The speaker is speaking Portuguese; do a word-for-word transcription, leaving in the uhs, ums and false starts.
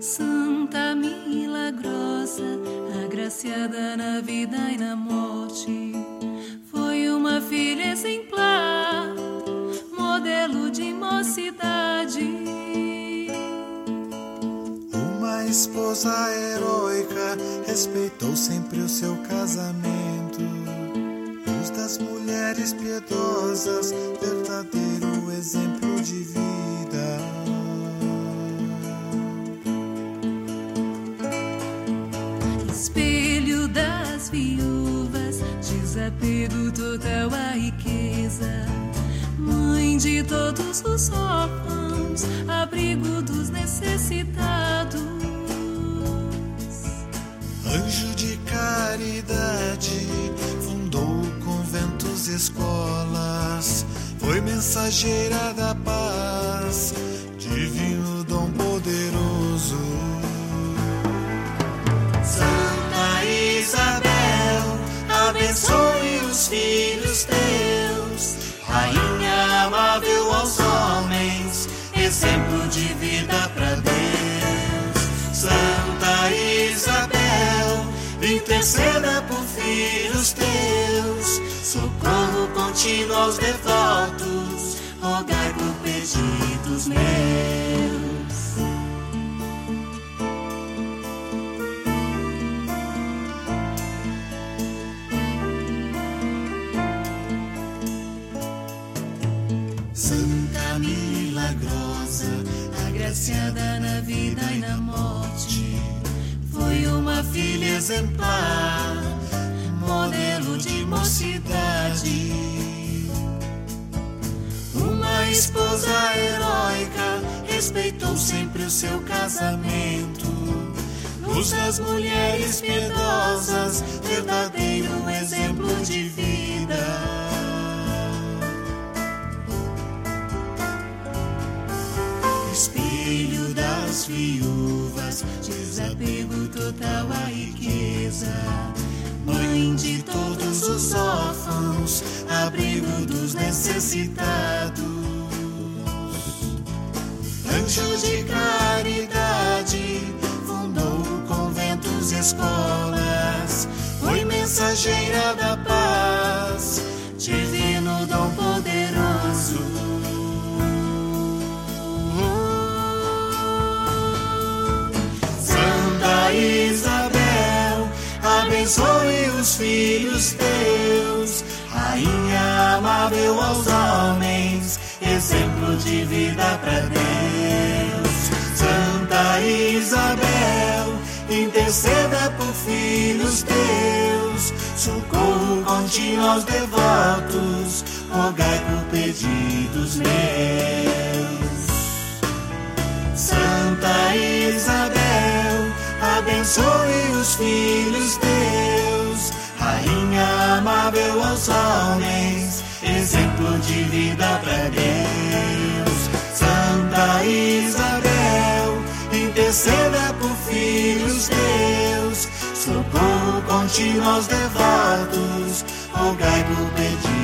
Santa milagrosa, agraciada na vida e na morte, foi uma filha exemplar, modelo de mocidade. Uma esposa heróica, respeitou sempre o seu casamento. Luz das mulheres piedosas, verdadeiro exemplo de vida. Espelho das viúvas, desapego total à riqueza. Mãe de todos os órfãos, abrigo dos necessitados. Anjo de caridade, fundou conventos e escolas. Foi mensageira da paz, divino dom poderoso. Santa Isabel, abençoe os filhos teus. Rainha amável aos homens, exemplo de vida pra Deus. Santa Isabel, interceda por filhos teus. Socorro contínuo aos devotos, rogai por pedidos meus. Santa milagrosa, agraciada na vida e na morte, foi uma filha exemplar, modelo de mocidade. Uma esposa heróica, respeitou sempre o seu casamento. Luz das mulheres piedosas, verdadeiro exemplo de vida. Espelho das viúvas, desapego total à riqueza. Mãe de todos os órfãos, abrigo dos necessitados. Anjo de caridade, fundou conventos e escolas. Foi mensageira da paz, divino dom poderoso. Isabel, abençoe os filhos teus. Rainha amável aos homens, exemplo de vida pra Deus. Santa Isabel, interceda por filhos teus. Socorro contínuo aos devotos, rogai por pedidos meus. Santa Isabel, abençoe os filhos teus. Rainha amável aos homens, exemplo de vida pra Deus. Santa Isabel, interceda por filhos teus. Socorro contínuo aos devotos, rogai por pedidos.